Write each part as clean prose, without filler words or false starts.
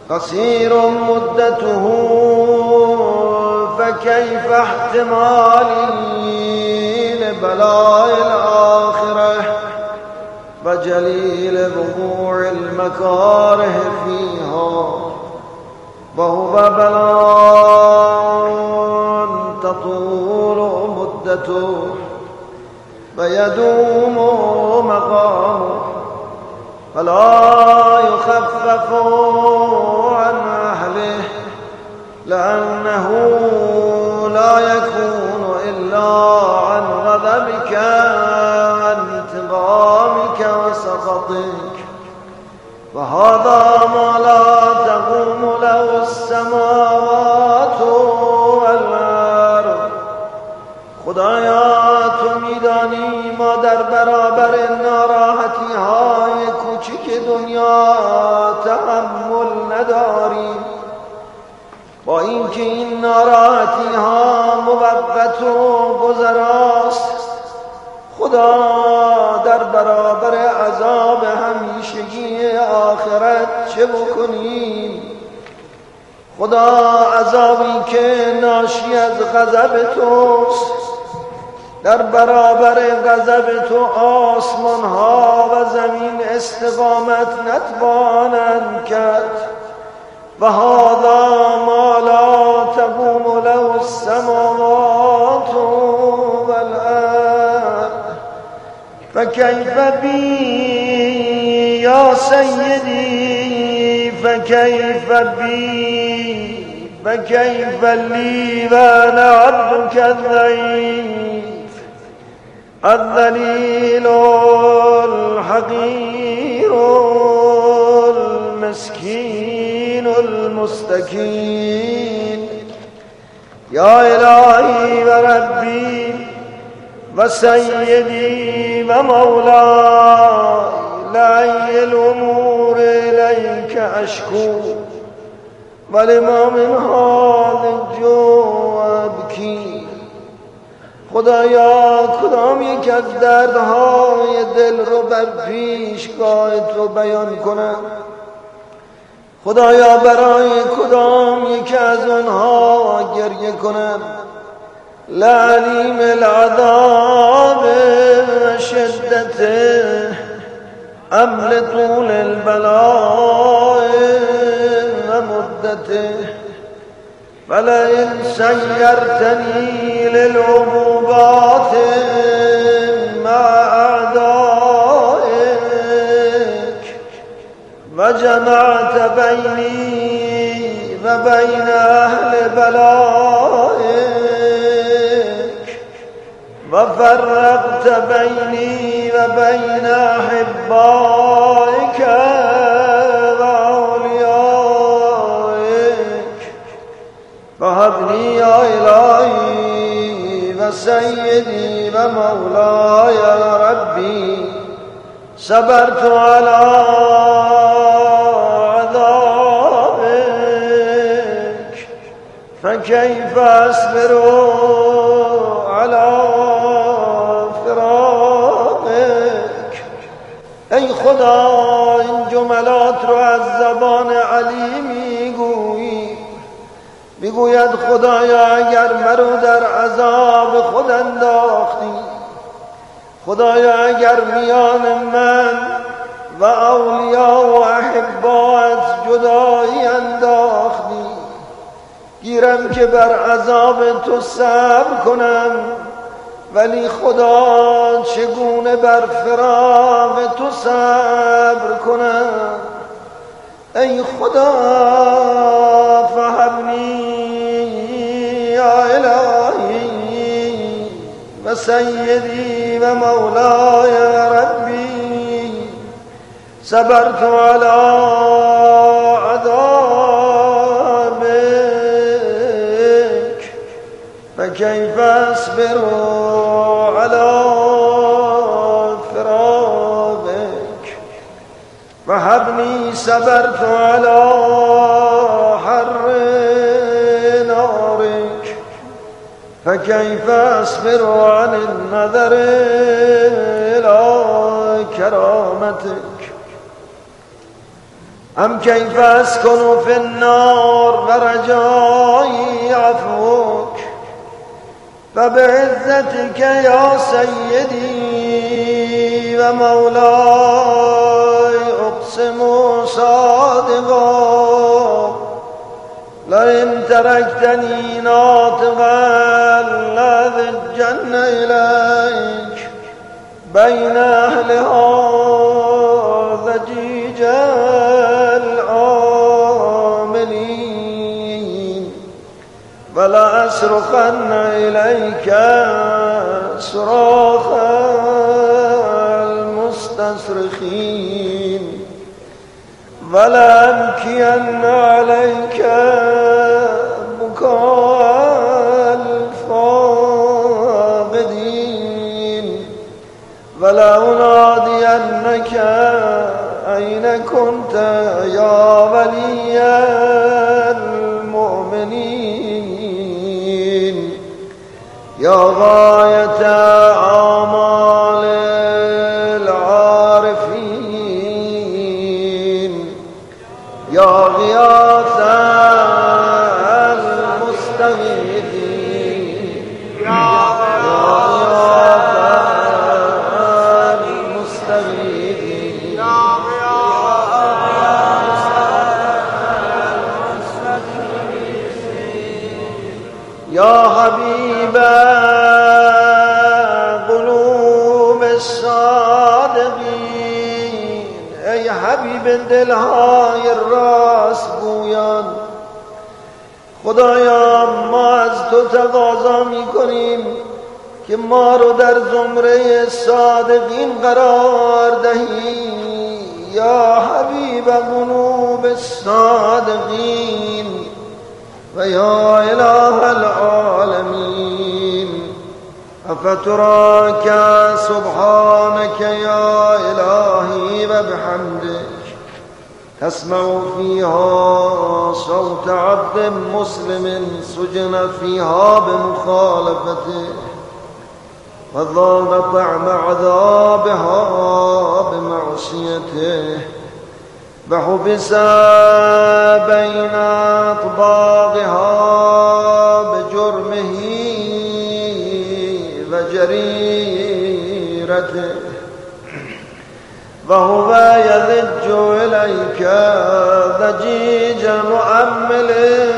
قصير مدته فكيف احتمالي لبلاء الآخرة وجليل وقوع المكاره فيها، وهو بلاء تطول مدته ويدوم مقامه، فلا يخفف عن أهله، لأنه لا يكون إلا عن غضبك وانتقامك وسخطك، وهذا ما لا تقوم له السماوات والأرض. خدایا تو میدانی ما در برابر ناراحتی های کوچک دنیا تحمل نداریم، با اینکه این ناراحتی ها موقت و گذراست. خدا در برابر عذاب همیشگی آخرت چه بکنیم؟ خدا عذابی که ناشی از غضب توست، در برابر غضب تو آسمان ها و زمین استقامت نتوانند کرد، و هذا ما لا تقوم له السماوات والارض. فكيف بي يا سيدي، فكيف بي، فكيف لي وانا عبدك الضعيف الذليل الحقير المسكين المستكين. يا إلهي وربي وسيدي ومولاي، لأي الأمور إليك أشكو، ولما من هذا الجوع أبكي. خدایا کدام یک از دردهای دل رو بر پیشگاه تو بیان کنم؟ خدایا برای کدام یک از آنها گریه کنم؟ لعلیم العذاب شدته ام لطول البلاء و مدته، فلئن سيرتني للعقوبات مع أعدائك وجمعت بيني وبين أهل بلائك وفرقت بيني وبين أحبائك فهب لي يا إلهي وسيدي ومولاي يا ربي، صبرت على عذابك فكيف أصبر على فراقك. ای خدا این جملات رو از زبان علی میگوید خدایا اگر مرا در عذاب خود انداختی، خدایا اگر میان من و اولیاء و احبات جدایی انداختی، گیرم که بر عذاب تو صبر کنم، ولی خدا چگونه بر فراق تو صبر کنم؟ ای خدا فهمنی یا الهی و سیدی و مولاي ربی، صبرت على عذابك فكيف اصبر على فراقك، وهبني صبرت على حر نارك فكيف اصبر عن النظر الى كرامتك. أم كيف أسكن في النار ورجائي عفوك فبعزتك يا سيدي ومولاي أقسم صادقا لئن تركتني ناطقا لأذجن إليك بين أهلها ضجيج العاملين ولا أصرخن إليك صراخ المستصرخين ولا أبكين عليك بكاء الفاقدين ولا أنادينك أين كنت يا ولي المؤمنين يا غاية آمال العارفين يا غياث المستغيثين يا غياث المستغيثين يا حبيب قلوب الصادقين ای حبیب دلهای راست گویان خدایا ما از تو تقاضا می کنیم که ما رو در زمره صادقین قرار دهی یا حبیب قلوب الصادقین و یا اله العالمین افتراک سبحانك يا إلهي وبحمدك تسمع فيها صوت عبد مسلم سجن فيها بمخالفته وذاق طعم عذابها بمعصيته وحبس بين أطباقها بجرمه وجريرته وهو يذج إليك ضجيج مؤمل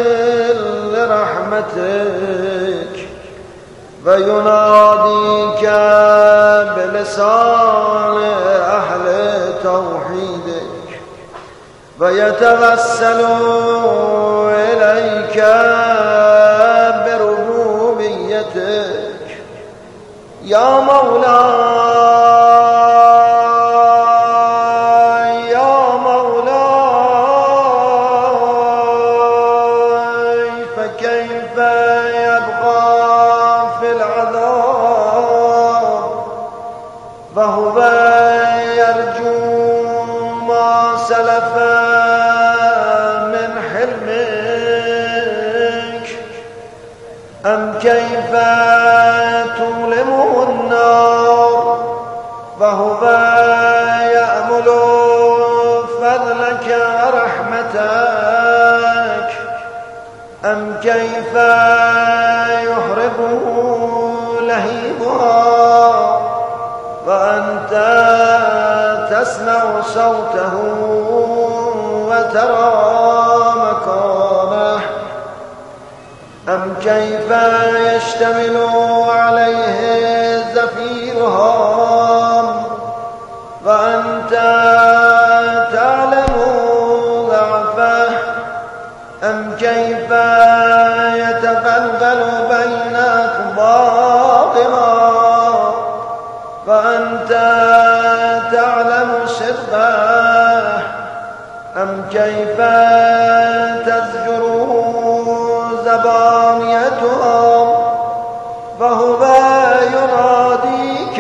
لرحمتك ويناديك بلسان أهل توحيدك ويتوسل إليك بربوبيتك يا مولاي يا مولاي فكيف يبقى في العذاب وهو يرجو ما سلف من حلمك أم كيف تؤلمه النار وهو يأمل فضلك ورحمتك أم كيف يحرقه لهيبها وأنت تسمع صوته وترى مكانه أم كيف يشتمل عليه زفيرها وأنت تعلم ضعفه أم كيف يتقلقل بين أطباقها وأنت تعلم صدقه أم كيف تزجره زبانيتها وهو يناديك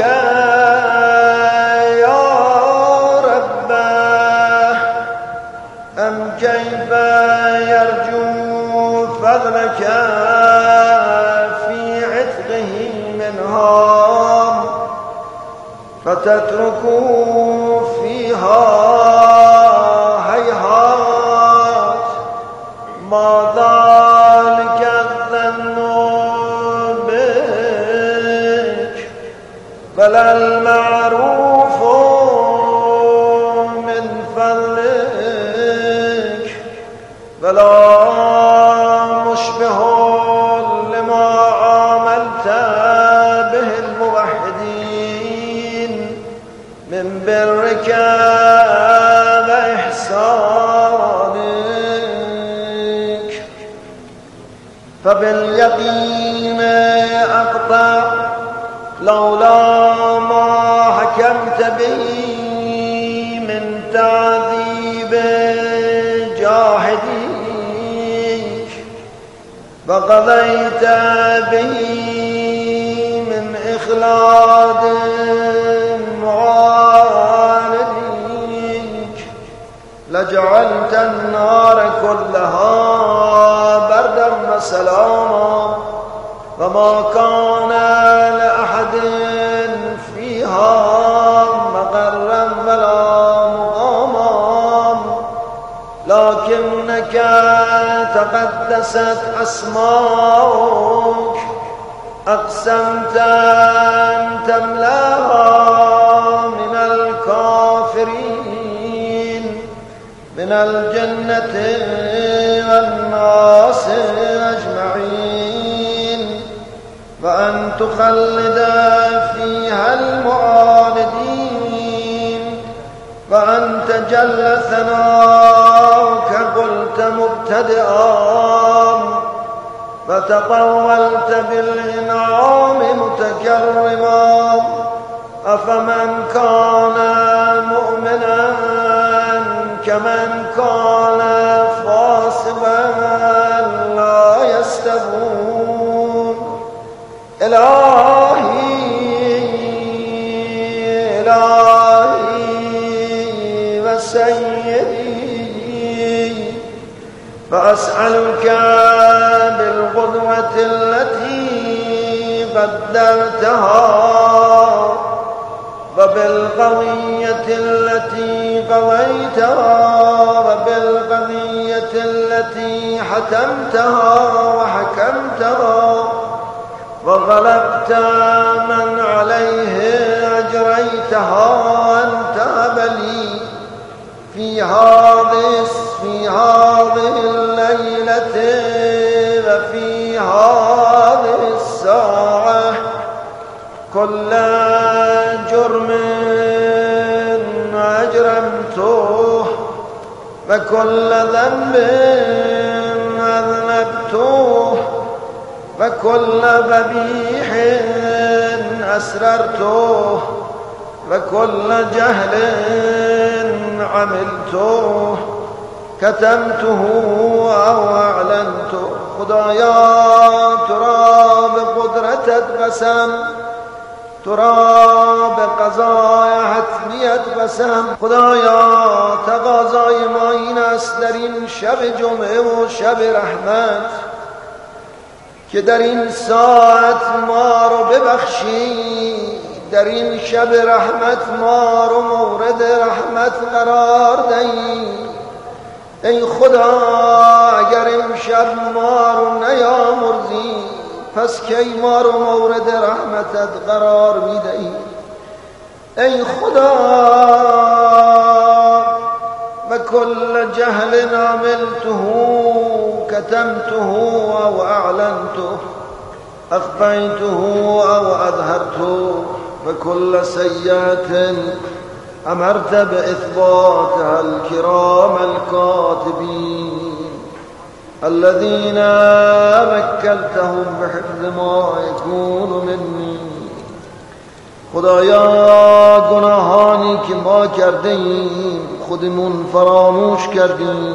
يا ربه أم كيف يرجو فضلك في عتقه منها فتترك فيها هيهات ما ذلك الظن بك ولا المعروف من فضلك ولا مشبه لما عاملت به الموحدين من برك وإحسانك فباليقين أقطع لولا ما حكمت به من تعذيب جاحديك وقضيت به من إخلاد معانديك لجعلت النار كلها بردا وسلاما وما كان لأحد فيها مقرا ولا مقاما لكنك تقدست أسماؤك أقسمت أن تملاها من الكافرين من الجنة والناس أجمعين وأن تخلد فيها المعاندين وأن تجل ثناؤك قلت مبتدئا فتطولت بالإنعام متكرما أفمن كان مؤمنا كمن كان فاسقا لا يستوون إلهي وسيدي فأسألك بالقدوة التي قدرتها وبالقضية التي قضيتها وبالقضية التي حتمتها وحكمتها وغلبت من عليه أجريتها أن تهب لي في هذه الليلة وفي هذه الساعة كل جرم أجرمته وكل ذنب أذنبته وكل ذبيح أسررته وكل جهل عملته كتمته أو أعلنته خدایا ترى بقدرتت قسم ترى بقضای حتمیت قسم خدایا تقاضای ما این است در این شب جمعه و شب رحمت که در این ساعت ما رو ببخشی در این شب رحمت ما رو مورد رحمت قرار دهی ای خدا اگر این شب ما رو نیامرزی پس کی ما رو مورد رحمتت قرار میدهی ای خدا و کل جهل عملته كتمته او اعلنته اخفيته او اظهرته وكل سيئة أمرت بإثباتها الكرام الكاتبين الذين وكلتهم بحفظ ما يكون مني خدایا گناهانی که ما کردیم خودمون فراموش کردیم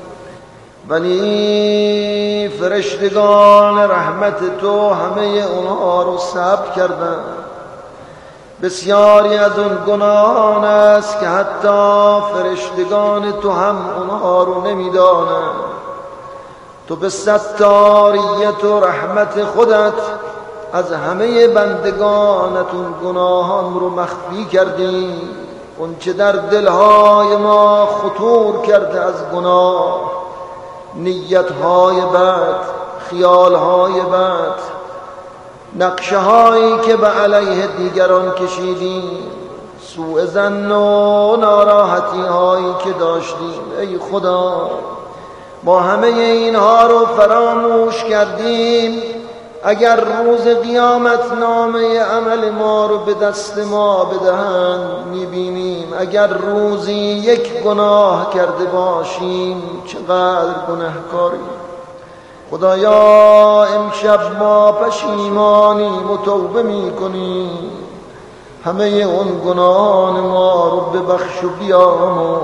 ولی فرشتگان رحمت تو همه اونها رو ثبت کردن بسیاری از اون گناهان است که حتی فرشتگان تو هم اونها رو نمیدانند تو به ستاریت و رحمت خودت از همه بندگانتون گناهان رو مخفی کردی اون چه در دلهای ما خطور کرده از گناه نیتهای بد، خیالهای بد، نقشه هایی که به علیه دیگران کشیدیم، سوء ظن و ناراحتی هایی که داشتیم. ای خدا ما همه اینها رو فراموش کردیم. اگر روز قیامت نامه عمل ما رو به دست ما بدهند میبینیم اگر روزی یک گناه کرده باشیم چقدر گناهکاریم. خدایا امشب ما پشیمانیم و توبه میکنیم، همه اون گناهان ما رو ببخش و بیامرز.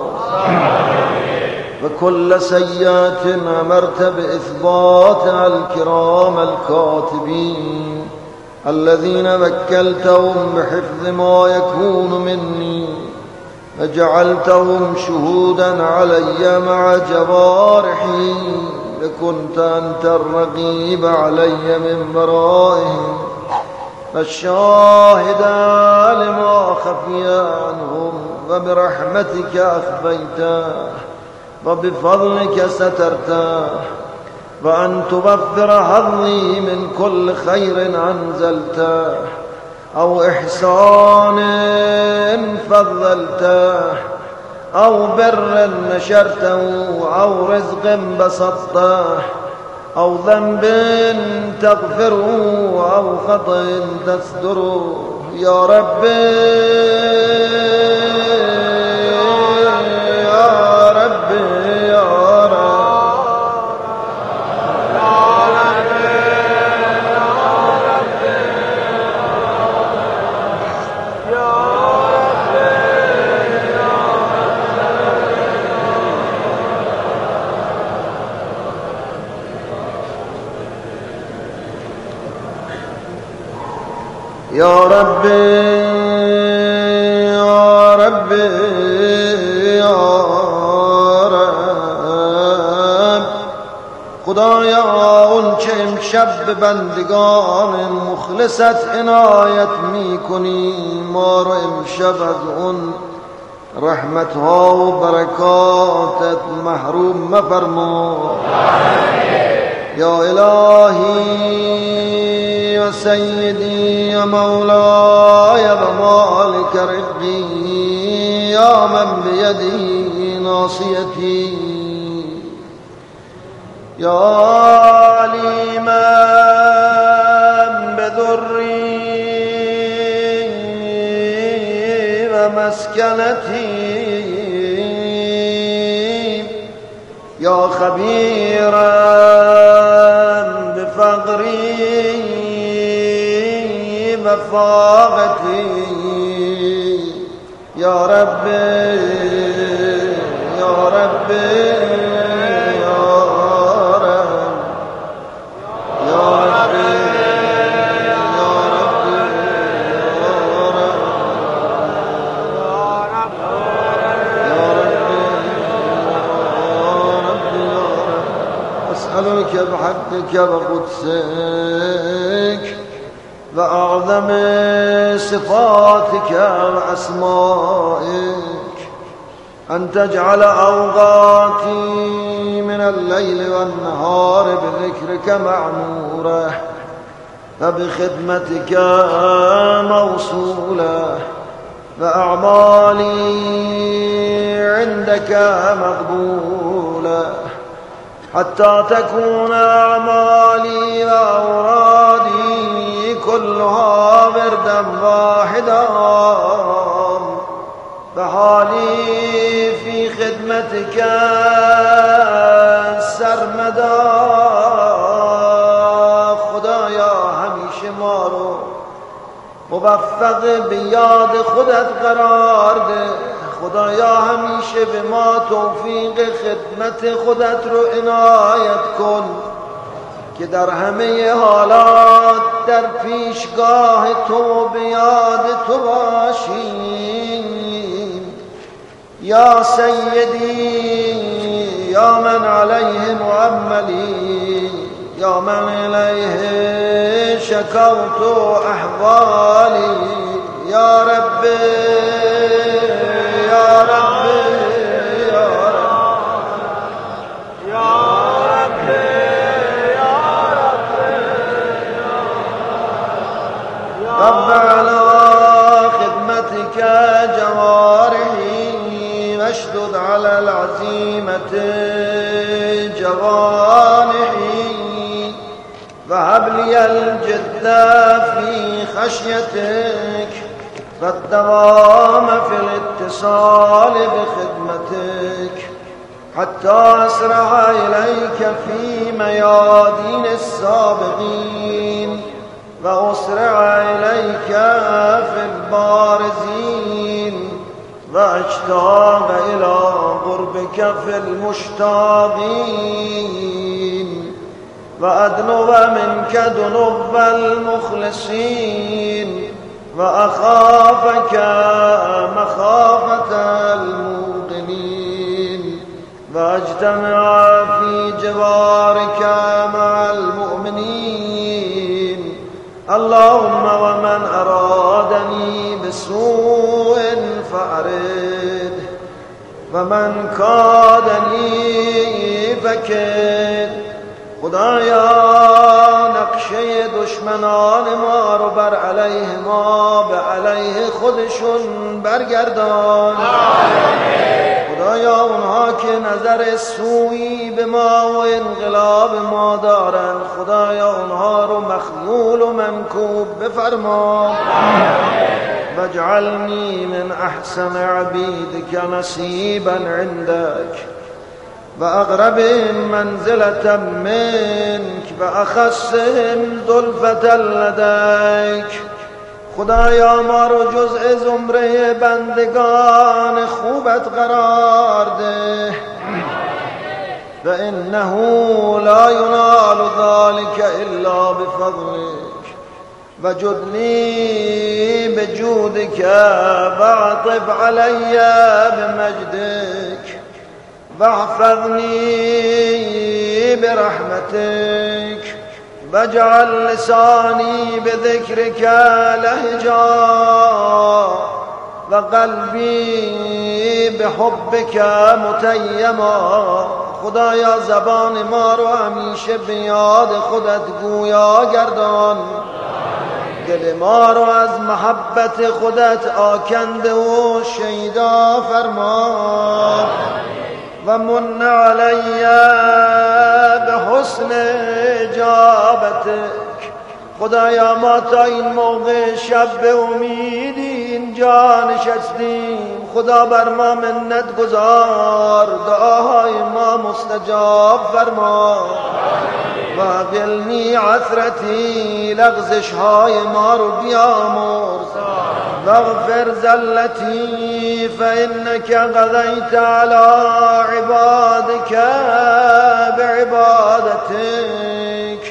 و كل سيئة أمرت بإثباتها الكرام الكاتبين الذين وكلتهم بحفظ ما يكون مني وجعلتهم شهودا علي مع جوارحي لكنت أنت الرقيب علي من ورائهم فالشاهد لما خفي عنهم وبرحمتك أخفيته وبفضلك سترته وأن توفر حظي من كل خير أنزلته أو إحسان فضلته أو بر نشرته أو رزق بسطته أو ذنب تغفره أو خطأ تستره يا ربي يا ربي يا ربي يا رب. خدایا اون چه امشب به بندگان مخلصت عنایت میکنی ما رو امشب از اون رحمتها و برکاتت محروم مفرما. یا الهی و سیدی و مولای و مالک رزقی یا من بیدی ناصیتی یا علیما بضری و مسکنتی یا خبیرا بفقری و فاقتی یا ربی یا ربی بحقك وقدسك وأعظم صفاتك وأسمائك أن تجعل أوقاتي من الليل والنهار بذكرك معمورة فبخدمتك موصولة وأعمالي عندك مقبولة حتى تكون أعمالي وأورادي كلها وردا واحدا فحالي في خدمتك سرمدا. خدایا همیشه ما رو موفق به یاد خودت قرار ده. خدایا همیشه به ما توفیق خدمت خودت رو عنایت کن که در همه حالات در پیشگاه تو به یاد تو باشیم. یا سیدی یا من علیه معملی یا من الیه شکوت احوالی یا ربی یا ربی یا رب یا العزيمة جوانحي وهب لي الجد في خشيتك والدوام في الاتصال بخدمتك حتى أسرع إليك في ميادين السابقين وأسرع إليك في البارزين وأشتاق إلى قربك في المشتاقين وأدنو منك دنب المخلصين وأخافك مخافة الموقنين واجتمع في جوارك مع المؤمنين. اللهم ومن أرادني بسوء فأرد ومن كادني فكد. خدایا نقشه دشمنان ما رو بر علیه ما به علیه خودشون برگردان. خدایا اونها که نظر سوئی به ما و انقلاب ما دارن خدایا اونها رو مخذول و منکوب بفرما. واجعلنی من احسن عبیدک نصیبا عندک وأقربهم منزلة منك وأخصهم ظلفة لديك. خدایا ما رو جزء زمره بندگان خوبت قرار ده فإنه لا ينال ذلك إلا بفضلك وجدني بجودك واعطف علي بمجدك واحفظني برحمتك واجعل لساني بذكرك لهجا وقلبي بحبك متیما. خدایا زبان ما رو همیشه به یاد خودت گویا گردان. دل ما رو از محبت خودت آکنده و شیدا فرما. و من علی بحسن اجابتک. خدایا ما تا این موقع شب به امیدی اینجا نشستیم. خدا بر ما منت گذار دعاهای ما مستجاب فرما. و قلنی عثرتی لغزش های ما رو بیامرز. واغفر زلتی فإنك قضيت على عبادك بعبادتك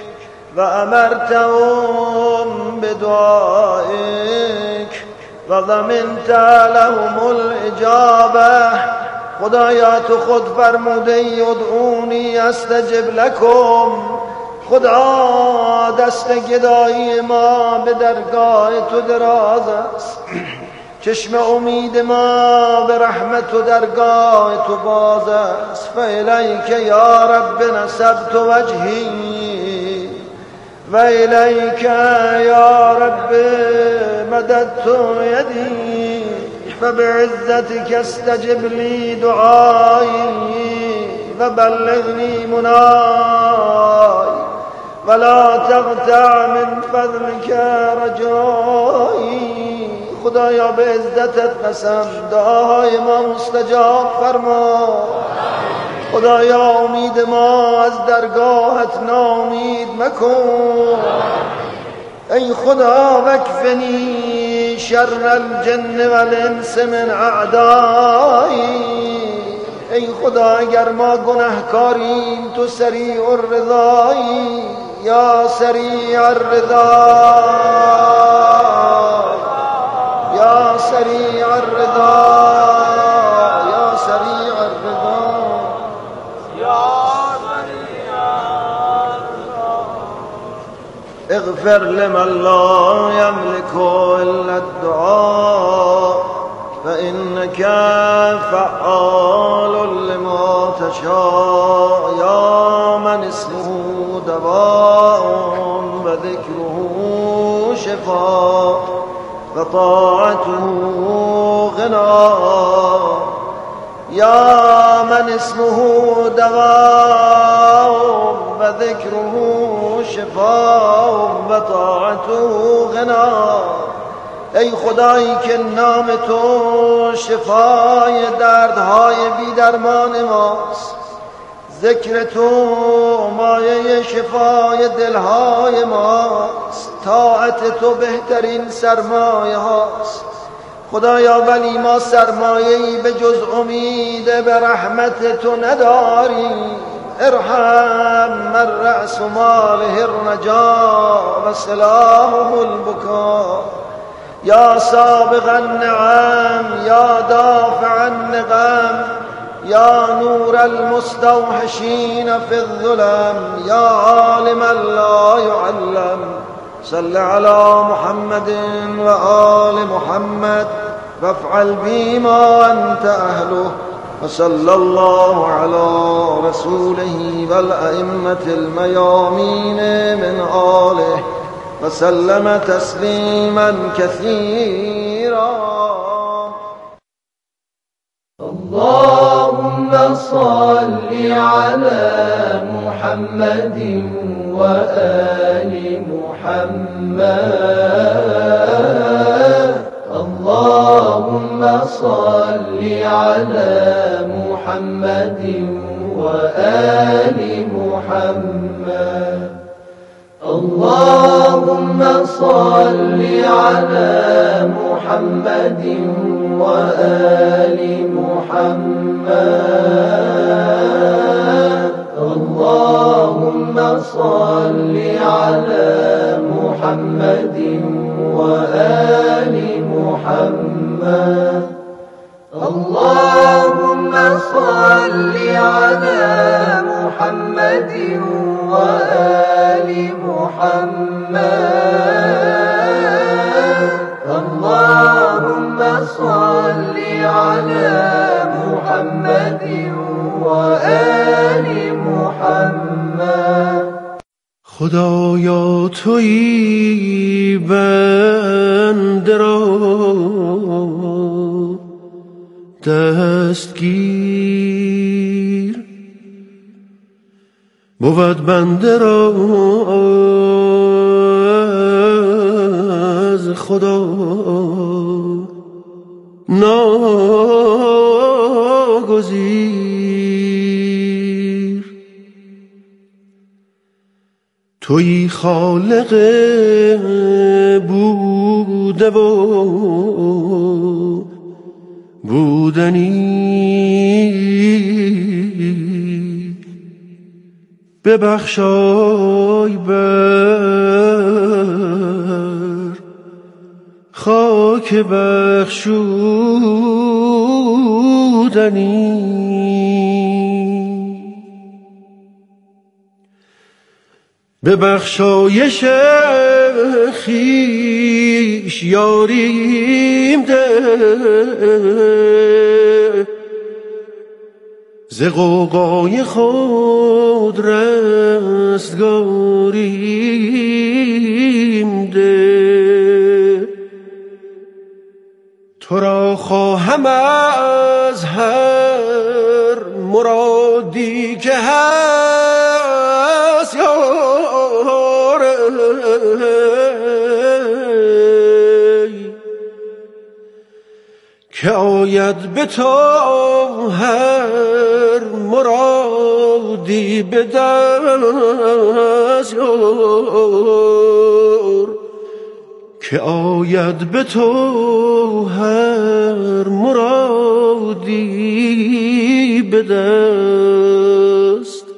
وأمرتهم بدعائك وضمنت لهم الإجابة. خدایا تو خود فرموده ادعونی استجب لکم. خدا دست گدایی ما به درگاه تو دراز است. چشم امید ما به رحمت و درگاه تو باز است. فالیک یا رب نسبت وجهی و الیک یا رب مددت یدی فبعزتك استجب لي دعائي وبلغني مناي ولا تقطع من فضلك رجائي. خدایا به عزتت قسم دعاهای ما مستجاب فرما. خدایا امید ما از درگاهت ناامید مکن. ای خدا وکفنی شر الجن والانس من اعدایی. ای خدا اگر ما گناهکاریم تو سریع الرضایی. یا سریع الرضا یا سریع الرضا یا سریع الرضا اغفر لمن لا يملك إلا الدعاء فإنك فعال لما تشاء. يا من اسمه دواء وذكره شفاء وطاعته غنى. يا من اسمه دواء و ذکره شفاء و طاعته غنا. ای خدایی که نام تو شفای دردهای بی درمان ماست، ذکر تو مایه شفای دلهای ماست، طاعت تو بهترین سرمایه هاست. خدایا ولی ما سرمایه‌ای به جز امید به رحمت تو نداریم. ارحم من رأس ماله الرجا و سلاحه البکا. یا سابق النعم یا دافع النقم یا نور المستوحشین فی الظلم یا عالما لا يعلم. صل على محمد و آل محمد وافعل بما انت اهله. وصلى الله على رسوله والأئمة الميامين من آله وسلم تسليما كثيرا. اللهم صل على محمد وآل محمد. اللهم صل على محمد وآل محمد. اللهم صل على محمد وآل محمد. اللهم صل على محمد وآل محمد. اللهم صل على محمد وآل محمد. اللهم صل على محمد وآل محمد. خدایا تویی بنده را دستگیر، بود بنده را از خدا ناگزیر. تویی خالق بوده و بودنی، ببخشای بر خاک بخشودنی. به بخشایش خویش یاریم ده، ز غوغای خود رستگاریم ده. تو را خواهم از هر مرادی که هست یاره، که آید به تو هر مرادی به دست یار، که آید به تو هر مرادی به دست.